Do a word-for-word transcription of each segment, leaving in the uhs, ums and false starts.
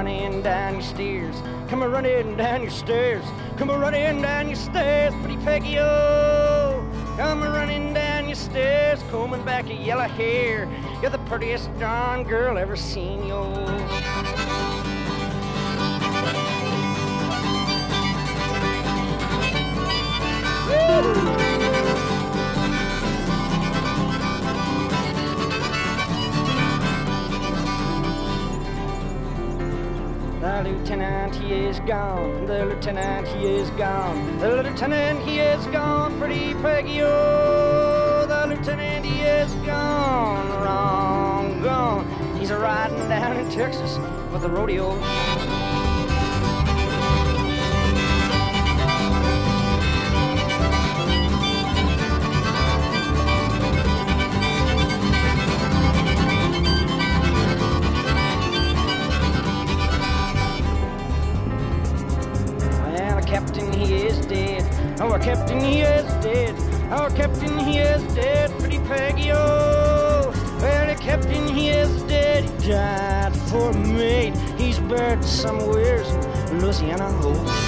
running down your stairs. Come a running down your stairs. Come a running down your stairs, pretty Peggy, oh. Come a running down your stairs, combing back your yellow hair. You're the prettiest darn girl ever seen, yo. The lieutenant, he is gone. The lieutenant, he is gone. The lieutenant, he is gone. Pretty Peggy, oh. The lieutenant, he is gone. Wrong, gone. He's a riding down in Texas with the rodeo. Captain, he is dead. Our captain, he is dead. Our captain, he is dead. Pretty Peggy, oh. Well, the captain, he is dead. He died for a mate. He's buried somewhere in Louisiana, oh.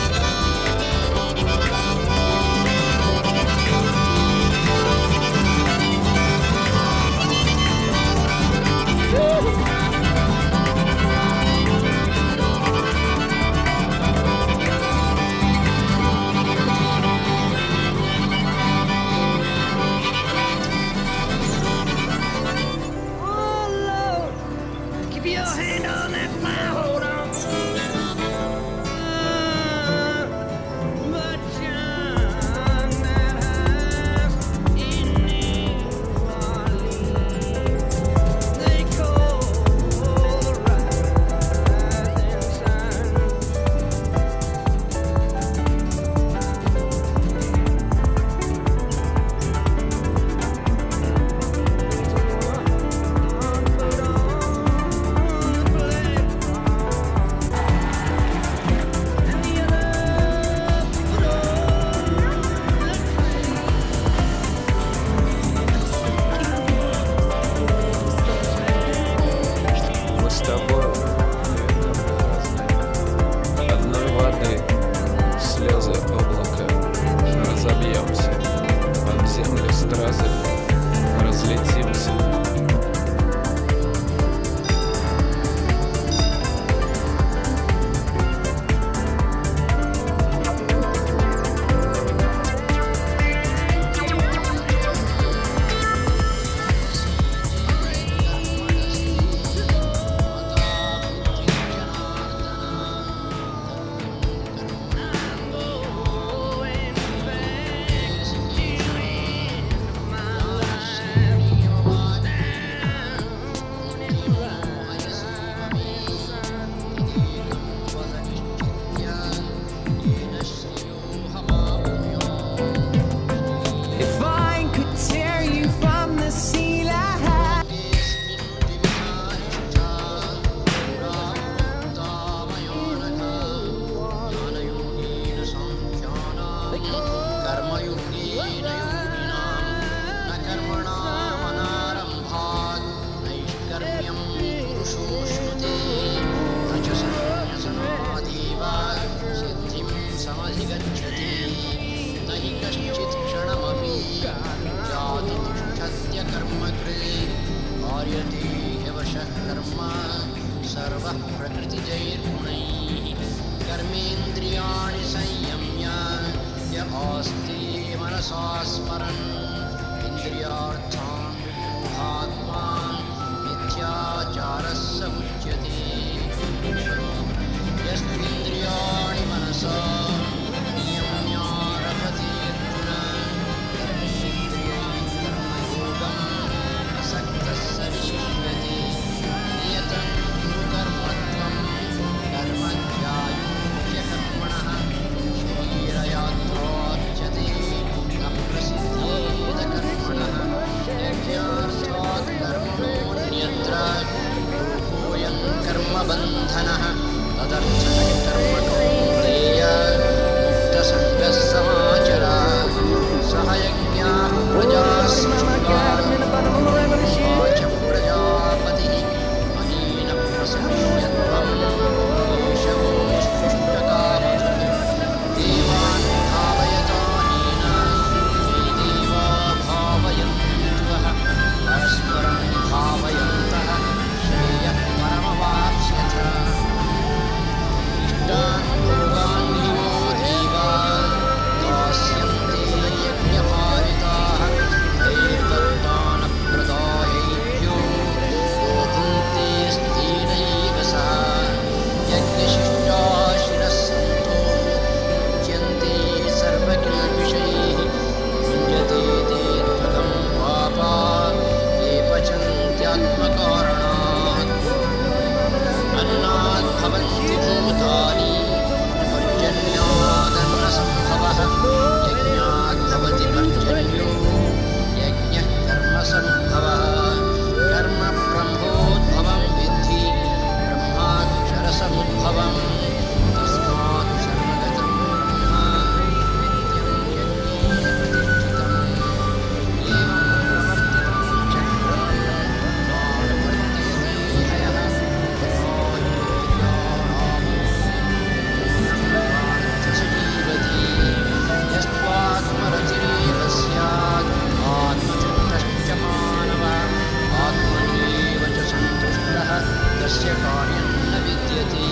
तस्य कार्यं न विद्यते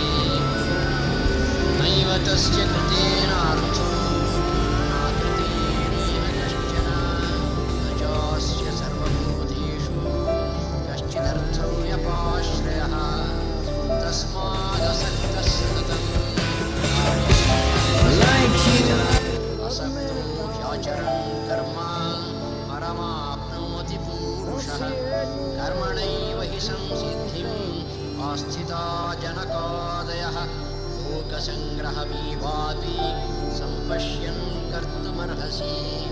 नैव तस्य कृतेनार्थो नाकृतेनेह कश्चन न चास्य सर्वभूतेषु कश्चिदर्थो व्यपाश्रयः तस्मादसक्तः सततम् असक्तो ह्याचरन् कर्म परमाप्नोति पूरुषः कर्मणैव हि संसिद्धिम् आस्थिता जनकादयः लोकसङ्ग्रहमेवापि सम्पश्यन् कर्तुमर्हसि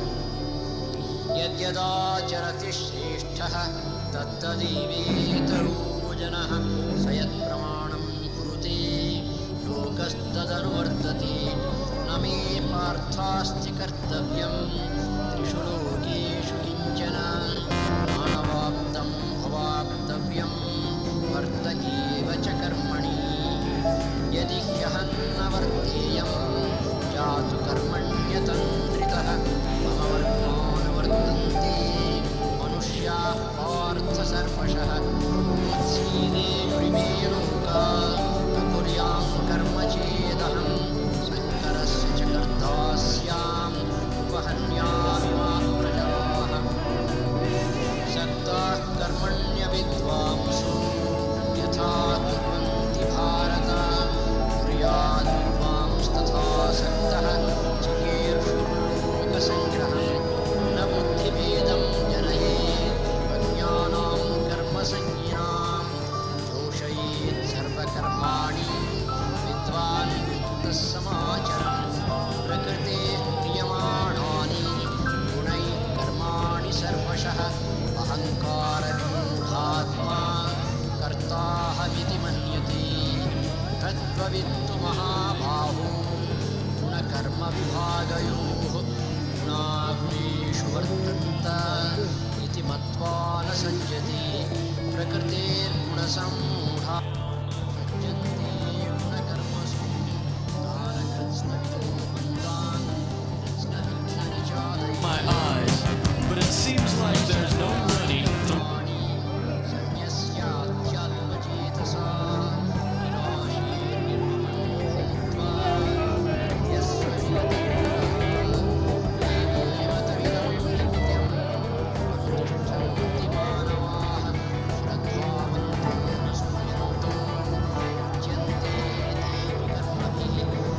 यद्यदाचरति श्रेष्ठः तत्तदेवेतरो जनः स यत्प्रमाणं कुरुते लोकस्तदनुवर्तते न मे पार्थास्ति कर्तव्यं त्रिषु लोकेषु किञ्चन मानवाप्तम् अवाप्तव्यं वर्त एव च कर्मणि यदि ह्यहं न वर्तेयं जातु कर्मण्यतन्द्रितः मम वर्त्मानुवर्तन्ते मनुष्याः पार्थ सर्वशः उत्सीदेयुरिमे लोका न कुर्यां कर्म चेदहं शङ्करस्य च कर्ता स्याम् उपहन्यामि मां प्रजाः सक्ताः कर्मण्यविद्वांसो यथा कुर्वन्ति भारत कुर्याद्विद्वांस्तथा सक्तः चिकीर्षुर्लोकसङ्ग्रहं न बुद्धिभेदं जनयेत् अज्ञानां कर्मसंज्ञां जोषयेत् सर्वकर्माणि विद्वान् युक्तः समाचरन् प्रकृतेः क्रियमाणानि गुणैः कर्माणि सर्वशः अहङ्कारविमूढात्मा कर्ताहमिति मन्यते तत्त्ववित्तु महाबाहो गुणकर्मविभागयोः गुणागुणेषु वर्तन्त इति मत्वा न सज्जते प्रकृतेर्गुणसम्मूढा सज्जन्ते गुणकर्मसु तान् कृत्स्नविदो बन्धान् कृत्स्नविघ्ननिचालये My eyes, but it seems like there's no money to सन्न्यस्याध्यात्मचेतसा विनाशे निर्ममो यस्य विगतविदं नित्यम् अनुतिष्ठन्ति मानवाः श्रद्धावन्तो न सूयन्तो मुच्यन्ते तेऽपि कर्मभिः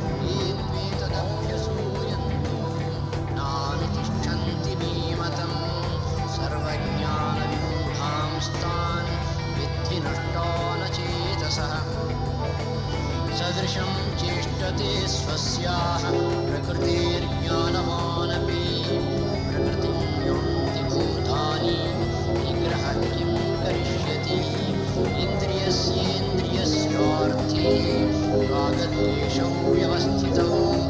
एत्वेतदभ्यसूयन्तो नानुतिष्ठन्ति मे मतम् सर्वज्ञानविमूढांस्तान् विद्धि नष्टान चेतसः सदृशं चेष्टते स्वस्याः प्रकृतेर्ज्ञानवानपि प्रकृतिं योन्ति भूतानि निग्रहः किं करिष्यति इन्द्रियस्येन्द्रियस्यार्थे रागद्वेषौ व्यवस्थितौ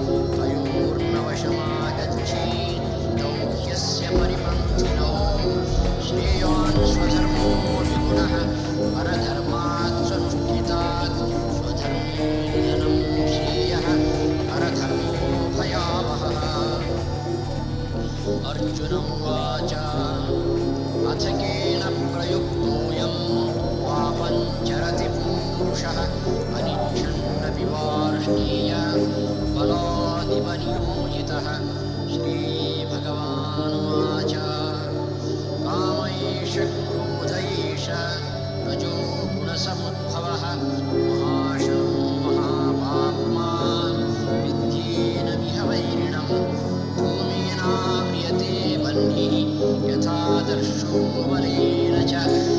तयोर्नवशमागच्छेत् तौ ह्यस्य परिपन्थिनौ श्रेयान् स्वधर्मो विगुणः परधर्मात् स्वनुष्ठितात् स्वधर्मे निधनं श्रेयः परधर्मो भयावहः अर्जुन उवाच अथ केन प्रयुक्तोऽयं पापञ्चरति पुरुषः अनिच्छन्नपि वार्ष्णेय बलादिव नियोजितः श्रीभगवानुवाच काम एष क्रोध एष रजो गुणसमुद्भवः महाशनो महापाप्मा विद्येन विह वैरिणम् धूमेनाव्रियते बह्निः यथा दर्शो बलेन च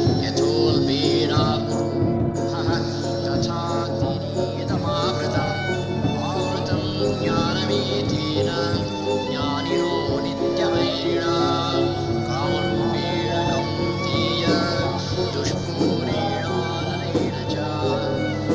यथोल्बेनाग्निः तथा तिरीयतमावृतम् आवृतं ज्ञानमेतेन ज्ञानिनो नित्यवैरिणा कामरूपेण कौन्तेय दुष्पूरेणानलेन च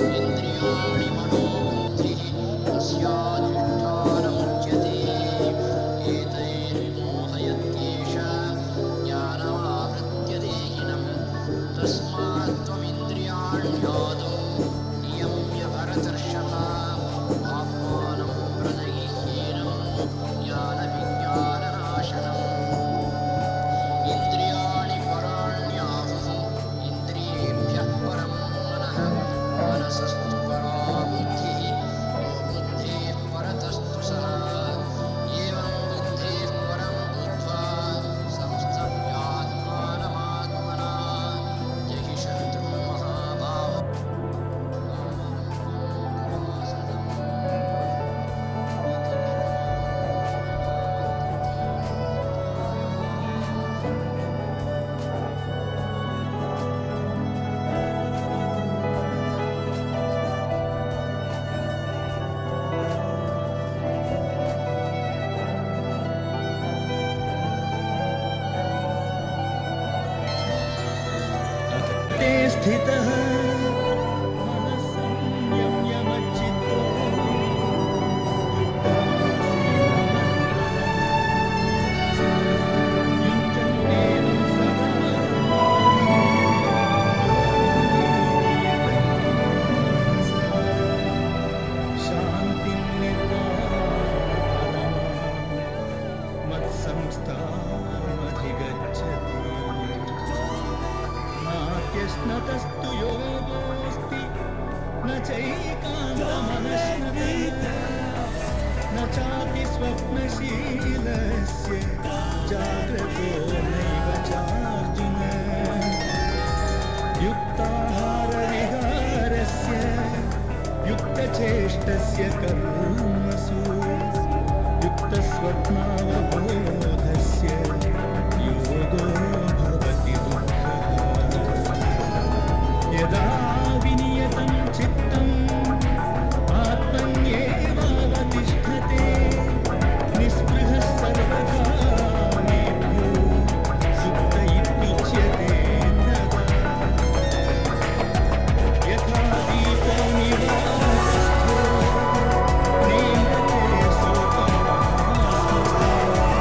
चैकान्तमनश्नते न चापि स्वप्नशीलस्य जाग्रतो नैव चार्जुन युक्ताहारविहारस्य युक्तचेष्टस्य कर्मसु युक्तस्वप्नावबोधस्य योगो भवति दुःखः यदा विनियतं चित्तम् आत्मन्येवावतिष्ठते निःस्पृहः सर्वकामेभ्यो सुप्त इत्युच्यते तदा यथा दीपो निवारस्थो नेन्द्रते सोपमास्ते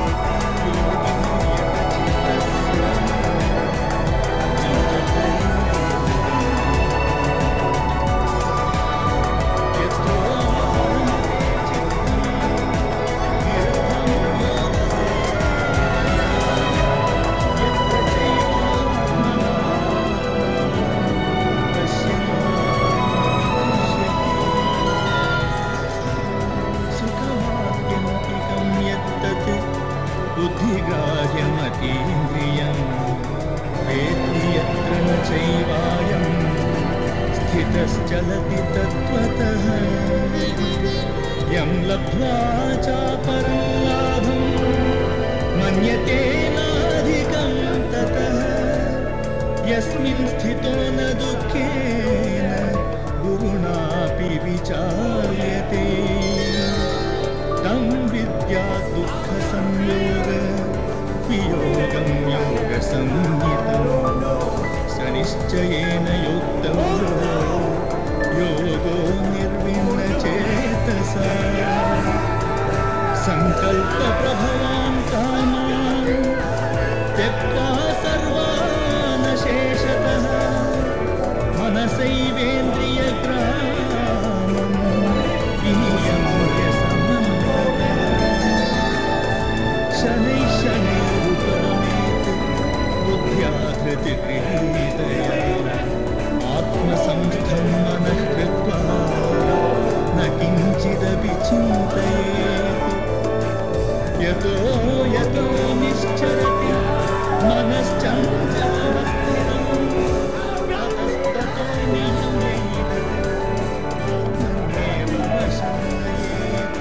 बुद्धिग्राह्यमतीन्द्रियम् वेत्ति यत्र न चैवायं स्थितश्चलति तत्त्वतः यं लब्ध्वा चापरं लाभं मन्यते नाधिकं ततः यस्मिन् स्थितो न दुःखेन गुरुणापि विचार्यते तं विद्या दुःखसंयोग वियोगं योगसंज्ञितं स निश्चयेन योक्तं योगो निर्विण्णचेतसा सङ्कल्पप्रभवान् कामान् त्यक्त्वा सर्वान् शेषतः मनसैवेन्द्रियग्रामं विनियम्य शनैः शनैरुपरमेत् बुद्ध्या धृतिगृहीतया आत्मसंस्थं मनः कृत्वा न किञ्चिदपि चिन्तयेत् यतो यतो निश्चरति मनश्चञ्चलमस्थिरं ततस्ततो नियम्यैव आत्मन्येव वशं नयेत्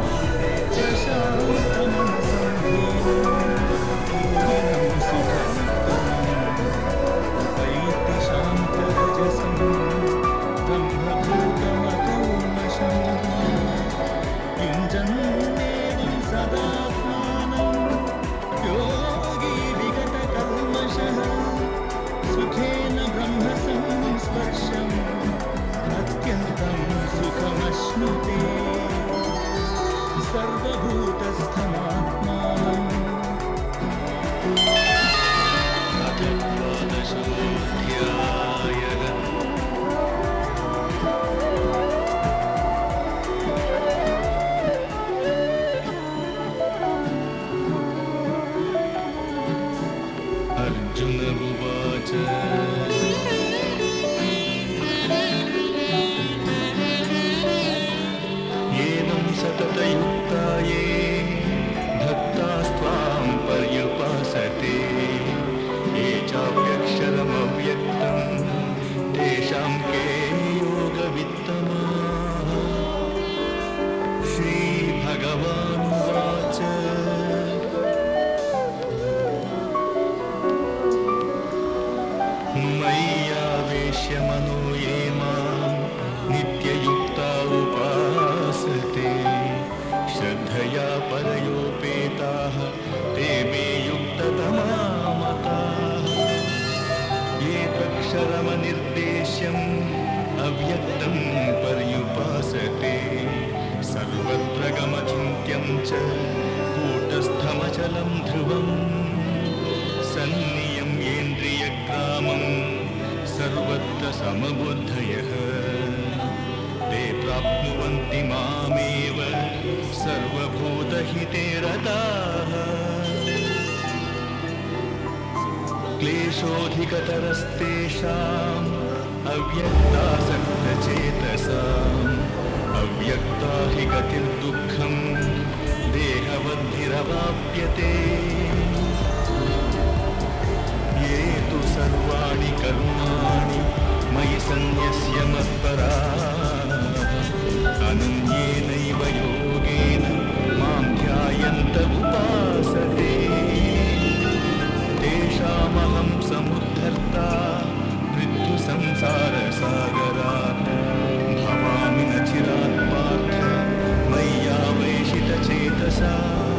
सुखेन ब्रह्म संस्पर्शम् अत्यन्तं सुखमश्नुते सर्वभूतस्थमात्मानम् अर्जुन उवाच एवं सततयुक्ता ये भक्तास्त्वां पर्युपासते ये चाप्यक्षरमव्यक्तं तेषां के योगवित्तमाः श्रीभगवानुवाच मय्यावेश्य मनो ये मां नित्ययुक्ता उपासते श्रद्धया परयोपेताः ते मे युक्ततमा मताः ये त्वक्षरमनिर्देश्यम् अव्यक्तं पर्युपासते सर्वत्र गमचिन्त्यं च कूटस्थमचलं ध्रुवम् सन्नियम्येन्द्रियग्रामं सर्वत्र समबुद्धयः ते प्राप्नुवन्ति मामेव सर्वभूतहिते रताः क्लेशोऽधिकतरस्तेषां अव्यक्तासक्तचेतसाम् अव्यक्ता हि गतिर्दुःखम् देहवद्भिरवाप्यते ये तु सर्वाणि कर्माणि मयि सन्न्यस्य मत्पराः अनन्येनैव योगेन मां ध्यायन्त उपासते तेषामहं समुद्धर्ता मृत्युसंसारसागरात् भवामि न चिरात् पार्थ मय्यावेशितचेतसा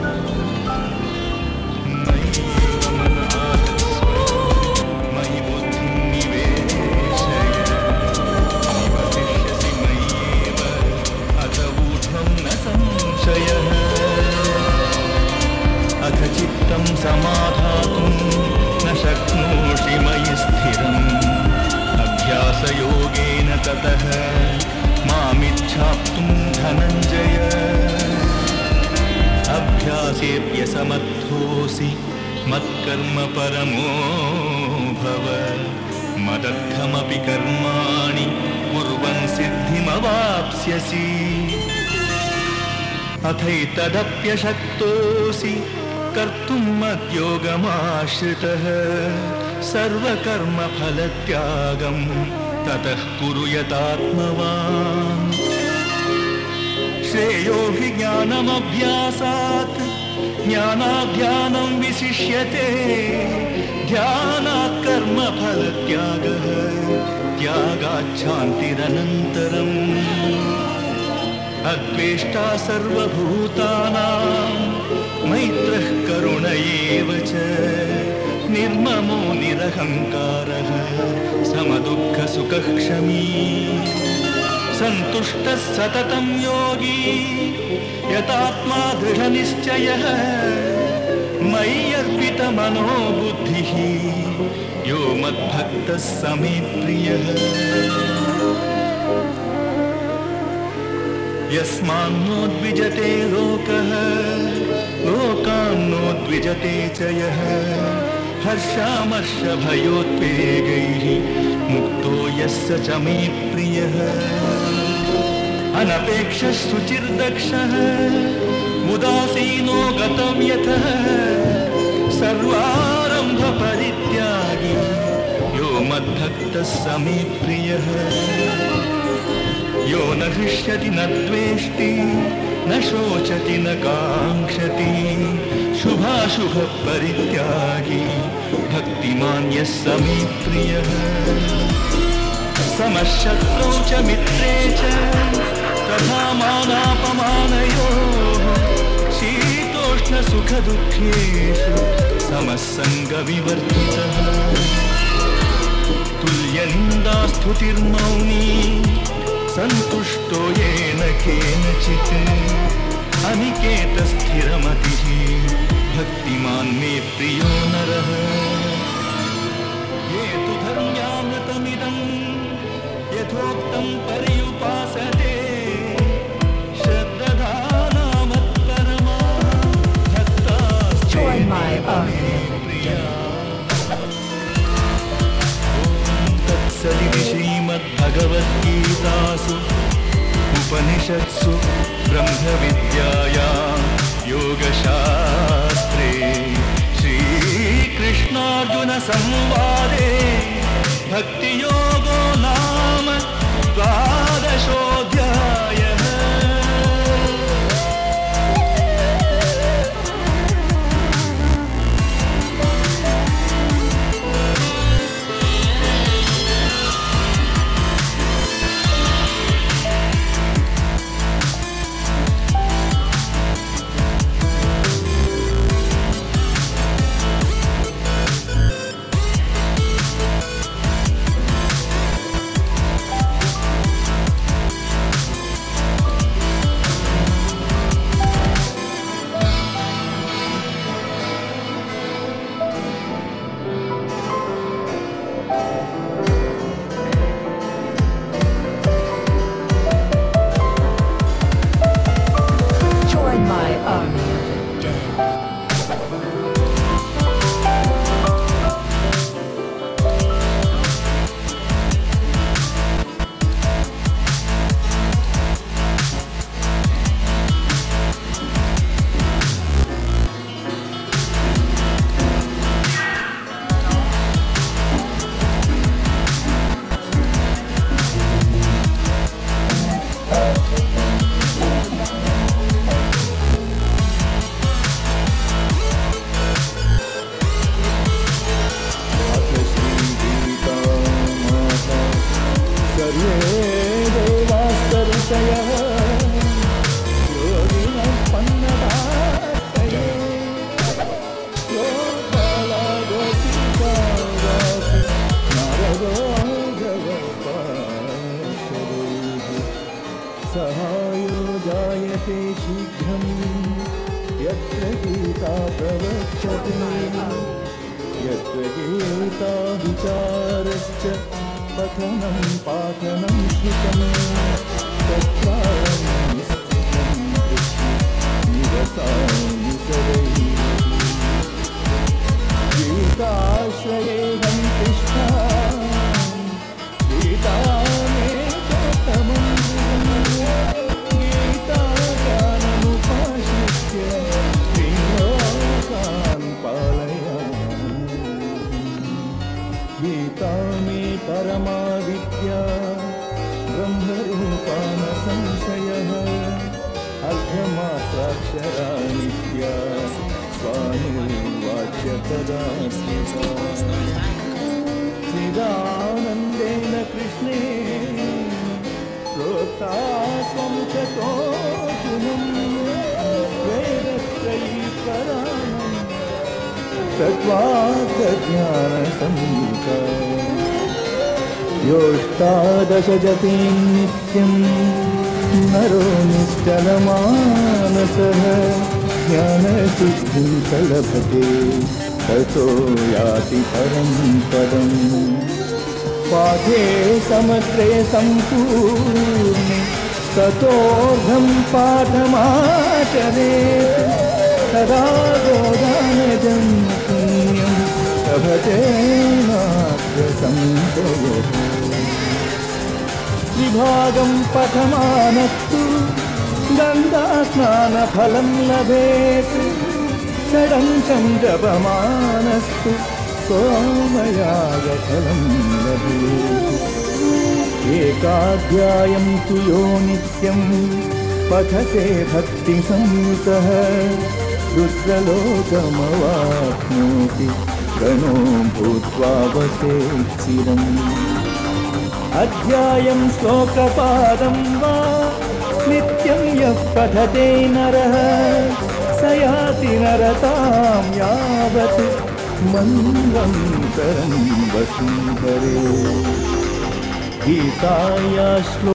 मय्येव मन आधत्स्व मयि बुद्धिं निवेशय निवसिष्यसि मय्येव अथ ऊर्ध्वं न संशयः अथ चित्तं समाधातुं न शक्नोषि मयि स्थिरम् अभ्यासयोगेन ततः मामिच्छाप्तुं धनञ्जय अभ्यासेऽप्यसमर्थोऽसि मत्कर्म परमो भव मदर्थमपि कर्माणि कुर्वन् सिद्धिमवाप्स्यसि अथैतदप्यशक्तोऽसि कर्तुं मद्योगमाश्रितः सर्वकर्मफलत्यागं ततः कुरु यतात्मवान् श्रेयो हि ज्ञानमभ्यासात् ज्ञानाध्यानं विशिष्यते ध्यानात् कर्मफलत्यागः त्यागाच्छान्तिरनन्तरम् अद्वेष्टा सर्वभूतानां मैत्रः करुण एव च निर्ममो निरहङ्कारः समदुःखसुखः क्षमी सन्तुष्टः सततं योगी यतात्मा दृढनिश्चयः मयि अर्पितमनो बुद्धिः यो मद्भक्तः स मे प्रियः यस्मान्नोद्विजते लोकः लोकान्नोद्विजते च यः हर्षामर्षभयोत्वेगैः मुक्तो यस्य च मे प्रियः अनपेक्षः शुचिर्दक्षः उदासीनो गतव्यथः सर्वारम्भपरित्यागी यो मद्भक्तः स मे प्रियः यो न हृष्यति न द्वेष्टि न शोचति न काङ्क्षति शुभाशुभपरित्यागी भक्तिमान् यः स मे प्रियः समशत्रौ च मित्रे च तथा मानापमानयोः शीतोष्णसुखदुःखेषु समः सङ्गविवर्जितः तुल्यनिन्दास्तुतिर्मौनी सन्तुष्टो येन केनचित् अनिकेतस्थिरमतिः भक्तिमान् मे प्रियो नरः ये तु धर्म्यामृतमिदं यथोक्तं पर्युपासते श्रद्धानामत्परमा भक्ताश्च तत्सदिति श्रीमद्भगवद्गीतासु उपनिषत्सु ब्रह्मविद्यायां योगशास्त्रे श्रीकृष्णार्जुनसंवादे भक्तियोगो नाम द्वादशोऽध्यायः। सर्वे देवास्तऋषयः योगिनः पन्नदास्तये गोपालगोपिकावासि नारदो जगत्पालैः सहायो जायते शीघ्रं यत्र गीता प्रवक्ष्यते यत्र गीता विचारश्च पठनं पाठनं श्रुतं तत्राहं स्थितं निवसामि सदैव गीताश्रयेऽहं तिष्ठामि गीतामेतत्तमं गीताज्ञानमुपाश्रित्य त्रिलोकान् पालयामि गीता मे परमा विद्या ब्रह्मरूपा न संशयः अर्धमात्राक्षरा नित्या स्वानुवाच्य तदा स्मिता चिदानन्देन कृष्णे प्रोक्ता त्वं ततोऽर्जुनं वेदत्रयीपरायणं तद्वाक्ज्ञानसम्मुखः योऽष्टादश जपीन् नित्यं नरो निश्चलमानसः ज्ञानसिद्धिं च लभते ततो याति परं पदम् पाठे समग्रे सम्पूर्णे ततोऽर्धं पाठमाचरेत् तदा गोदानजं पुण्यं लभते नात्र संशयः विभागं पठमानस्तु गङ्गास्नानफलं लभेत् षडङ्कं जपमानस्तु सोमयागफलं लभेत् एकाध्यायं तु यो नित्यं पठते भक्तिसंयुतः रुद्रलोकमवाप्नोति गणो भूत्वा वसेत् चिरम् अध्यायं श्लोकपादं वा नित्यं यः पठते नरः स याति नरतां यावत् मन्वन्तरं वसुन्धरे गीताया श्लो